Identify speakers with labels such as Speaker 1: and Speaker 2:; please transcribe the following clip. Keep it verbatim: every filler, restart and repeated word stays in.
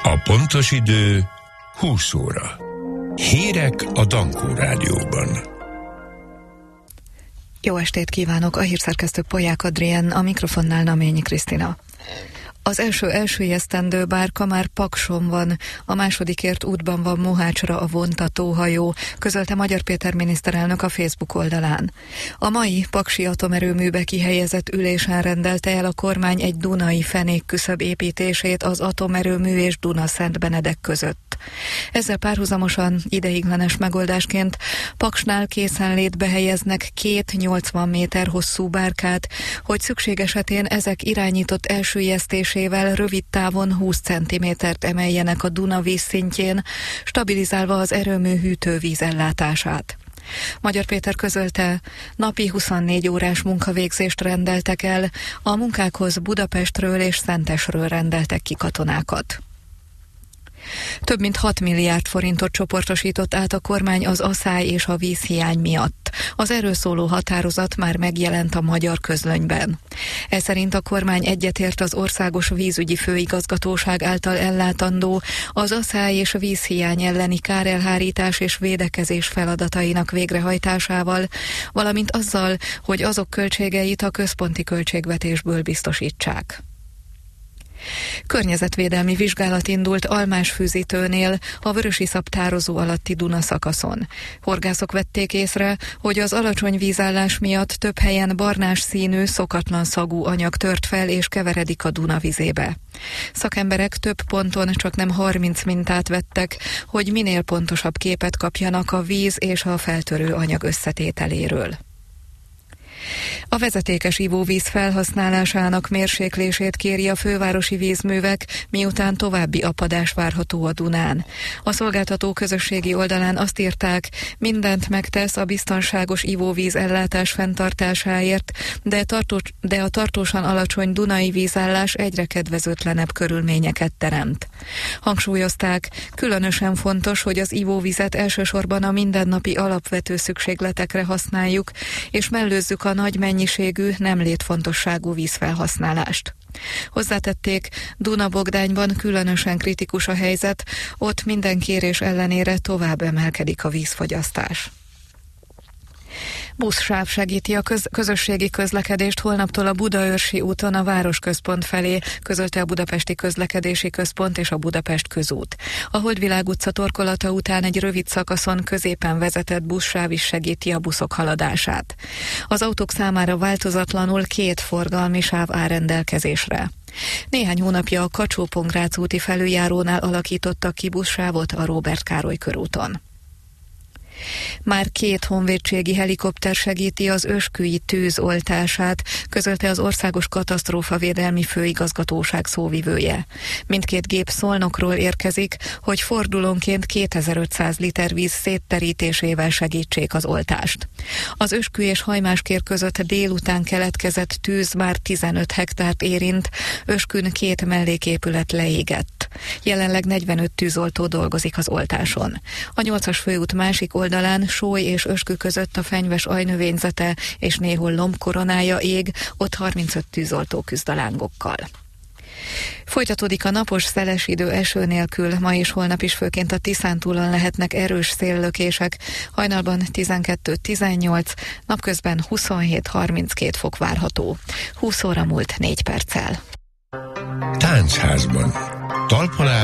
Speaker 1: A pontos idő húsz óra. Hírek a Dankó Rádióban.
Speaker 2: Jó estét kívánok, a hírszerkesztő Polyák Adrien, a mikrofonnál Naményi Krisztina. Az első elsüllyesztendő bárka már Pakson van, a másodikért útban van Mohácsra a vontatóhajó, közölte Magyar Péter miniszterelnök a Facebook oldalán. A mai paksi atomerőműbe kihelyezett ülésen rendelte el a kormány egy dunai fenékküszöb építését az atomerőmű és Duna-Szentbenedek között. Ezzel párhuzamosan ideiglenes megoldásként Paksnál készenlétbe helyeznek két nyolcvan méter hosszú bárkát, hogy szükség esetén ezek irányított elsüllyesztésével rövid távon húsz centimétert emeljenek a Duna vízszintjén, stabilizálva az erőmű hűtővíz ellátását. Magyar Péter közölte, napi huszonnégy órás munkavégzést rendeltek el, a munkákhoz Budapestről és Szentesről rendeltek ki katonákat. Több mint hat milliárd forintot csoportosított át a kormány az aszály és a vízhiány miatt. Az erről szóló határozat már megjelent a Magyar Közlönyben. Ez szerint a kormány egyetért az Országos Vízügyi Főigazgatóság által ellátandó az aszály és a vízhiány elleni kárelhárítás és védekezés feladatainak végrehajtásával, valamint azzal, hogy azok költségeit a központi költségvetésből biztosítsák. Környezetvédelmi vizsgálat indult Almásfűzitőnél, a Vörösiszap tározó alatti Duna szakaszon. Horgászok vették észre, hogy az alacsony vízállás miatt több helyen barnás színű, szokatlan szagú anyag tört fel és keveredik a Duna vizébe. Szakemberek több ponton csaknem harminc mintát vettek, hogy minél pontosabb képet kapjanak a víz és a feltörő anyag összetételéről. A vezetékes ivóvíz felhasználásának mérséklését kéri a fővárosi vízművek, miután további apadás várható a Dunán. A szolgáltató közösségi oldalán azt írták, mindent megtesz a biztonságos ivóvíz ellátás fenntartásáért, de, tartó, de a tartósan alacsony dunai vízállás egyre kedvezőtlenebb körülményeket teremt. Hangsúlyozták, különösen fontos, hogy az ivóvizet elsősorban a mindennapi alapvető szükségletekre használjuk, és mellőzzük a nagy mennyiségű, nem létfontosságú vízfelhasználást. Hozzátették, Duna-Bogdányban különösen kritikus a helyzet, ott minden kérés ellenére tovább emelkedik a vízfogyasztás. Buszsáv segíti a köz- közösségi közlekedést holnaptól a Budaörsi úton a városközpont felé, közölte a Budapesti Közlekedési Központ és a Budapest Közút. A Holdvilág utca torkolata után egy rövid szakaszon középen vezetett buszsáv is segíti a buszok haladását. Az autók számára változatlanul két forgalmi sáv áll rendelkezésre. Néhány hónapja a Kacsó-Pongrác úti felüljárónál alakítottak ki buszsávot a Róbert Károly körúton. Már két honvédségi helikopter segíti az ősküi tűz oltását, közölte az Országos Katasztrófavédelmi Főigazgatóság szóvivője. Mindkét gép Szolnokról érkezik, hogy fordulónként kétezer-ötszáz liter víz szétterítésével segítsék az oltást. Az Őskü és Hajmáskér között délután keletkezett tűz már tizenöt hektárt érint, Őskün két melléképület leégett. Jelenleg negyvenöt tűzoltó dolgozik az oltáson. A nyolcas főút másik oldalán Sóly és Őskü között a fenyves ajnövényzete és néhol lombkoronája ég, ott harmincöt tűzoltó küzd a lángokkal. Folytatódik a napos, szeles idő eső nélkül, ma és holnap is főként a Tiszántúlon lehetnek erős széllökések, hajnalban tizenkettő tizennyolc, napközben huszonhét harminckét fok várható. húsz óra múlt négy perccel.
Speaker 1: Táncházban. Talpalá